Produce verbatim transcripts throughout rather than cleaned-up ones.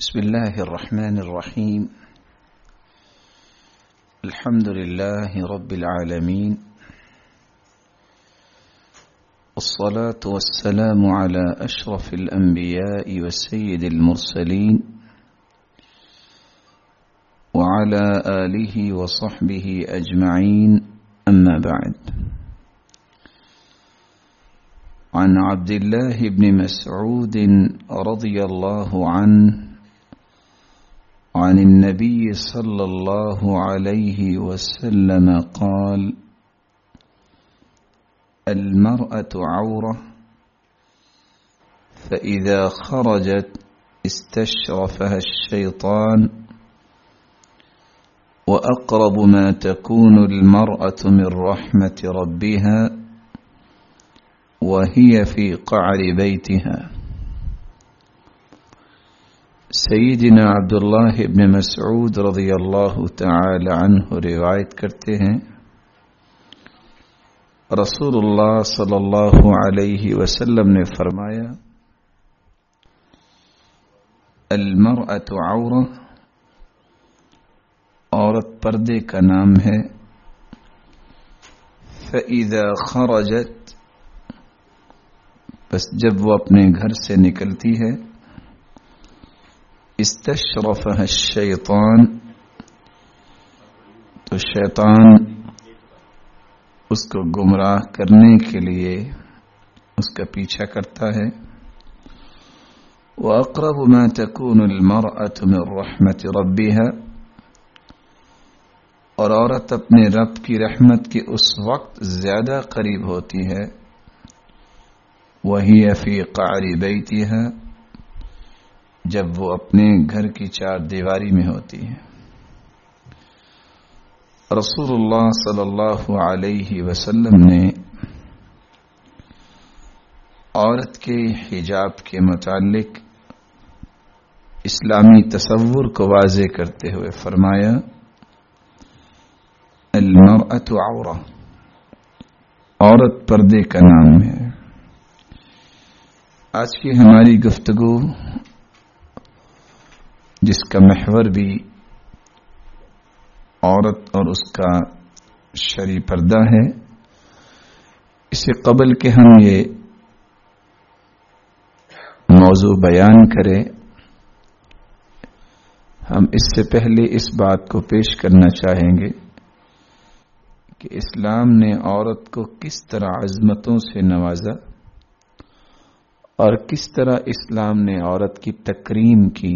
بسم الله الرحمن الرحيم. الحمد لله رب العالمين، والصلاة والسلام على أشرف الأنبياء وسيد المرسلين وعلى آله وصحبه أجمعين، أما بعد. عن عبد الله بن مسعود رضي الله عنه عن النبي صلى الله عليه وسلم قال: المرأة عورة، فإذا خرجت استشرفها الشيطان، وأقرب ما تكون المرأة من رحمة ربها وهي في قعر بيتها. سیدنا عبداللہ ابن مسعود رضی اللہ تعالی عنہ روایت کرتے ہیں، رسول اللہ صلی اللہ علیہ وسلم نے فرمایا: المرأة عورہ، عورت پردے کا نام ہے. فإذا خرجت، بس جب وہ اپنے گھر سے نکلتی ہے، استشرفها الشیطان، تو شیطان اس کو گمراہ کرنے کے لیے اس کا پیچھا کرتا ہے. وَأَقْرَبُ مَا تَكُونُ الْمَرْأَةُ مِنْ رَحْمَةِ رَبِّهَا، اور عورت اپنے رب کی رحمت کے اس وقت زیادہ قریب ہوتی ہے، وَهِيَ فِي قَعْرِ بَيْتِهَا، جب وہ اپنے گھر کی چار دیواری میں ہوتی ہے. رسول اللہ صلی اللہ علیہ وسلم نے عورت کے حجاب کے متعلق اسلامی تصور کو واضح کرتے ہوئے فرمایا: المرأة عورہ، عورت پردے کا نام ہے. آج کی ہماری گفتگو، جس کا محور بھی عورت اور اس کا شرعی پردہ ہے، اس سے قبل کہ ہم یہ موضوع بیان کریں، ہم اس سے پہلے اس بات کو پیش کرنا چاہیں گے کہ اسلام نے عورت کو کس طرح عظمتوں سے نوازا اور کس طرح اسلام نے عورت کی تکریم کی،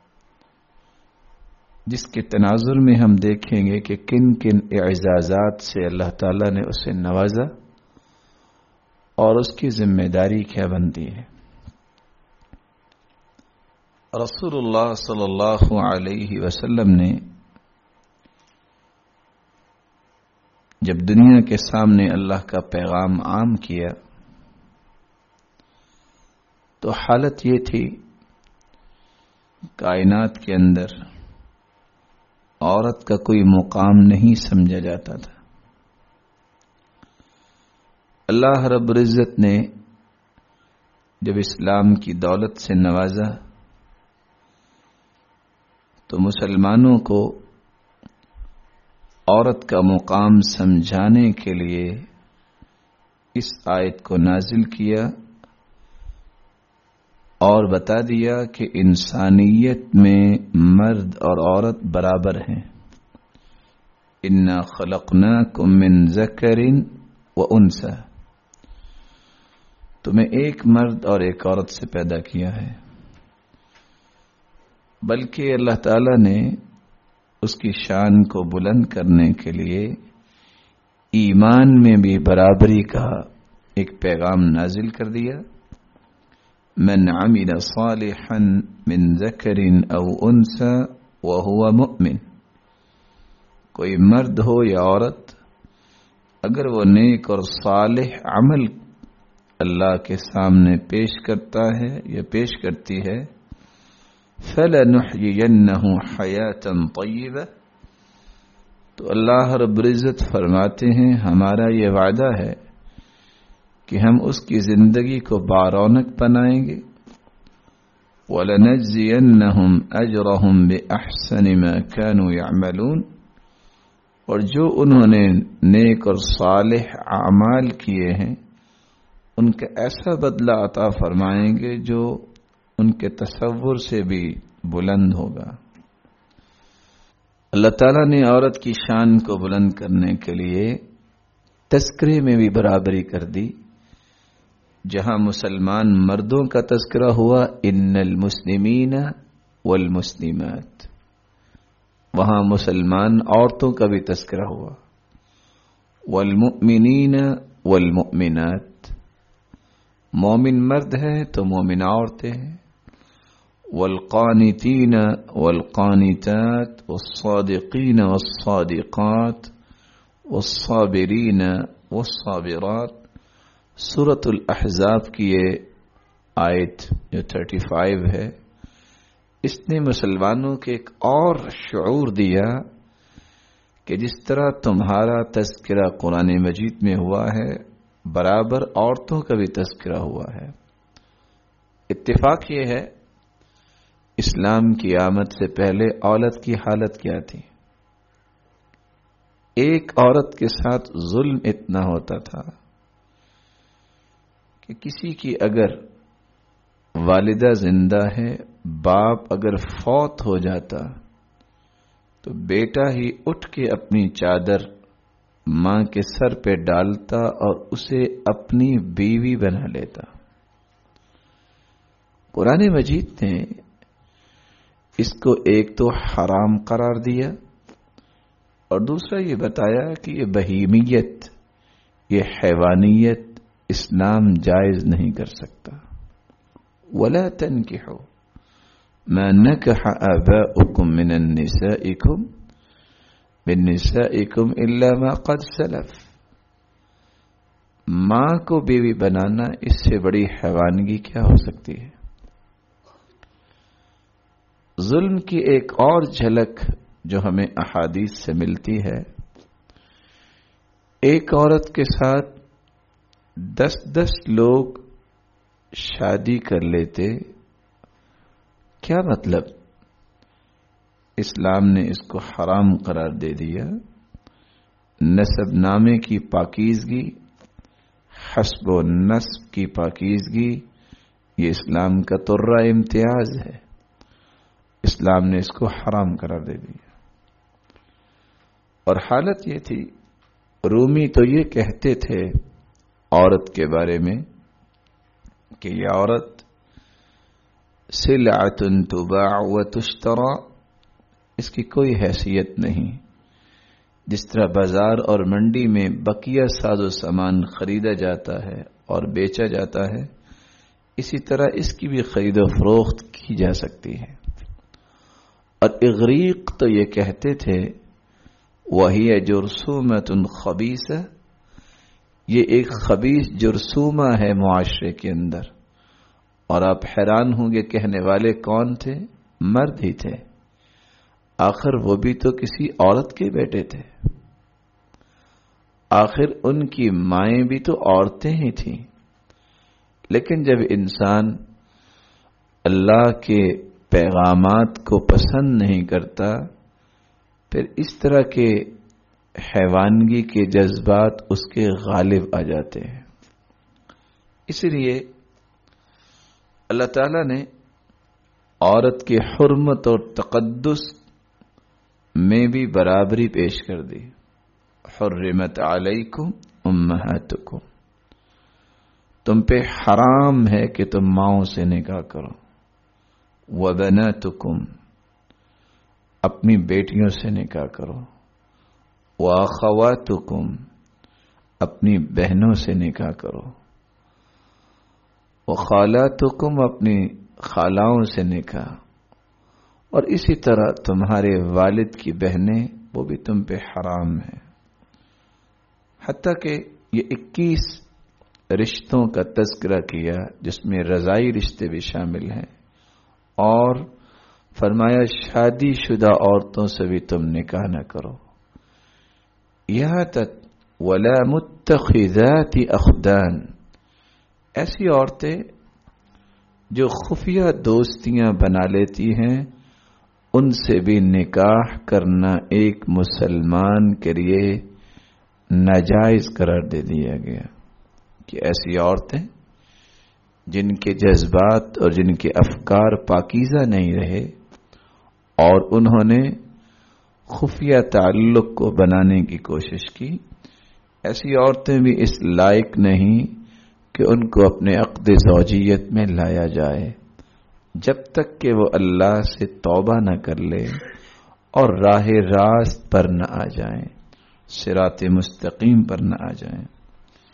جس کے تناظر میں ہم دیکھیں گے کہ کن کن اعزازات سے اللہ تعالیٰ نے اسے نوازا اور اس کی ذمہ داری کیا بنتی ہے. رسول اللہ صلی اللہ علیہ وسلم نے جب دنیا کے سامنے اللہ کا پیغام عام کیا تو حالت یہ تھی، کائنات کے اندر عورت کا کوئی مقام نہیں سمجھا جاتا تھا. اللہ رب العزت نے جب اسلام کی دولت سے نوازا تو مسلمانوں کو عورت کا مقام سمجھانے کے لیے اس آیت کو نازل کیا اور بتا دیا کہ انسانیت میں مرد اور عورت برابر ہیں. انا خلقناکم من ذکر و انثی، تمہیں ایک مرد اور ایک عورت سے پیدا کیا ہے. بلکہ اللہ تعالی نے اس کی شان کو بلند کرنے کے لیے ایمان میں بھی برابری کا ایک پیغام نازل کر دیا. من عمل صالحا من ذکر او انثى وهو مؤمن، کوئی مرد ہو یا عورت، اگر وہ نیک اور صالح عمل اللہ کے سامنے پیش کرتا ہے یا پیش کرتی ہے، فَلَنُحْيِيَنَّهُ حَيَاةً طَيِّبَةً، تو اللہ رب العزت فرماتے ہیں ہمارا یہ وعدہ ہے کہ ہم اس کی زندگی کو بارونق بنائیں گے. وَلَنَجْزِيَنَّهُمْ أَجْرَهُمْ بِأَحْسَنِ مَا كَانُوا يَعْمَلُونَ، اور جو انہوں نے نیک اور صالح اعمال کیے ہیں ان کا ایسا بدلہ عطا فرمائیں گے جو ان کے تصور سے بھی بلند ہوگا۔ اللہ تعالیٰ نے عورت کی شان کو بلند کرنے کے لیے تذکرے میں بھی برابری کر دی۔ جہاں مسلمان مردوں کا تذکرہ ہوا ان المسلمین والمسلمات، وہاں مسلمان عورتوں کا بھی تذکرہ ہوا، والمؤمنین والمؤمنات، مومن مرد ہے تو مومن عورتیں ہیں، والقانتین والقانتات والصادقین والصادقات والصابرین والصابرات۔ سورۃ الاحزاب کی یہ آیت جو پینتیس ہے، اس نے مسلمانوں کے ایک اور شعور دیا کہ جس طرح تمہارا تذکرہ قرآن مجید میں ہوا ہے برابر عورتوں کا بھی تذکرہ ہوا ہے۔ اتفاق یہ ہے اسلام کی آمد سے پہلے عورت کی حالت کیا تھی؟ ایک عورت کے ساتھ ظلم اتنا ہوتا تھا کہ کسی کی اگر والدہ زندہ ہے، باپ اگر فوت ہو جاتا تو بیٹا ہی اٹھ کے اپنی چادر ماں کے سر پہ ڈالتا اور اسے اپنی بیوی بنا لیتا۔ قرآن مجید نے اس کو ایک تو حرام قرار دیا اور دوسرا یہ بتایا کہ یہ بہیمیت، یہ حیوانیت اسلام جائز نہیں کر سکتا۔ وَلَا تَنْكِحُوا مَا نَكَحَ آبَاؤُكُم مِّنَ النِّسَائِكُم مِّن نِّسَائِكُم إِلَّا مَا قَدْ سَلَفَ۔ ماں کو بیوی بنانا اس سے بڑی حیوانگی کیا ہو سکتی ہے؟ ظلم کی ایک اور جھلک جو ہمیں احادیث سے ملتی ہے، ایک عورت کے ساتھ دس دس لوگ شادی کر لیتے، کیا مطلب؟ اسلام نے اس کو حرام قرار دے دیا۔ نسب نامے کی پاکیزگی، حسب و نسب کی پاکیزگی، یہ اسلام کا ترہ امتیاز ہے، اسلام نے اس کو حرام قرار دے دیا۔ اور حالت یہ تھی، رومی تو یہ کہتے تھے عورت کے بارے میں کہ یہ عورت سلعۃ تباع و تشتری، اس کی کوئی حیثیت نہیں۔ جس طرح بازار اور منڈی میں بقیہ ساز و سامان خریدا جاتا ہے اور بیچا جاتا ہے، اسی طرح اس کی بھی خرید و فروخت کی جا سکتی ہے۔ اور اغریق تو یہ کہتے تھے وَهِيَ جُرْثُومَةٌ خَبِيثَةٌ، یہ ایک خبیث جرثومہ ہے معاشرے کے اندر۔ اور آپ حیران ہوں گے کہنے والے کون تھے؟ مرد ہی تھے، آخر وہ بھی تو کسی عورت کے بیٹے تھے، آخر ان کی مائیں بھی تو عورتیں ہی تھیں۔ لیکن جب انسان اللہ کے پیغامات کو پسند نہیں کرتا، پھر اس طرح کے حیوانگی کے جذبات اس کے غالب آ جاتے ہیں۔ اس لیے اللہ تعالیٰ نے عورت کی حرمت اور تقدس میں بھی برابری پیش کر دی۔ حرمت علیکم امہاتکم، تم پہ حرام ہے کہ تم ماؤں سے نکاح کرو۔ وبناتکم، اپنی بیٹیوں سے نکاح کرو۔ وَأَخَوَاتُكُمْ، اپنی بہنوں سے نکاح کرو۔ وَخَالَاتُكُمْ، اپنی خالاؤں سے نکاح، اور اسی طرح تمہارے والد کی بہنیں وہ بھی تم پہ حرام ہیں۔ حتیٰ کہ یہ اکیس رشتوں کا تذکرہ کیا جس میں رضائی رشتے بھی شامل ہیں، اور فرمایا شادی شدہ عورتوں سے بھی تم نکاح نہ کرو۔ یہاں تک ولا متخذات اخدان، ایسی عورتیں جو خفیہ دوستیاں بنا لیتی ہیں ان سے بھی نکاح کرنا ایک مسلمان کے لیے ناجائز قرار دے دیا گیا کہ ایسی عورتیں جن کے جذبات اور جن کے افکار پاکیزہ نہیں رہے اور انہوں نے خفیہ تعلق کو بنانے کی کوشش کی، ایسی عورتیں بھی اس لائق نہیں کہ ان کو اپنے عقد زوجیت میں لایا جائے جب تک کہ وہ اللہ سے توبہ نہ کر لے اور راہ راست پر نہ آ جائیں، صراط مستقیم پر نہ آ جائیں۔